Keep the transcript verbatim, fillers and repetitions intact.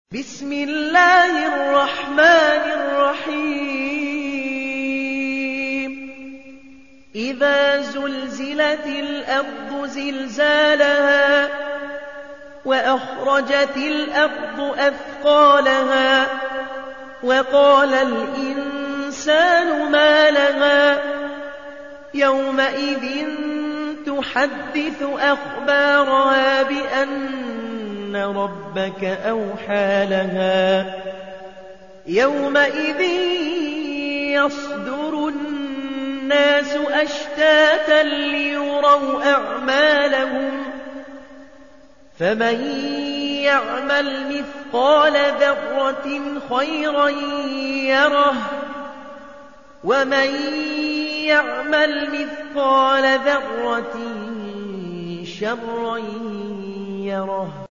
بسم الله الرحمن الرحيم إذا زلزلت الأرض زلزالها وأخرجت الأرض أثقالها وقال الإنسان ما لها يومئذ تحدث أخبارها بأن ربك أوحى لها يومئذ يصدر الناس أشتاتا ليروا أعمالهم فمن يعمل مثقال ذرة خيرا يره ومن يعمل مثقال ذرة شرا يره.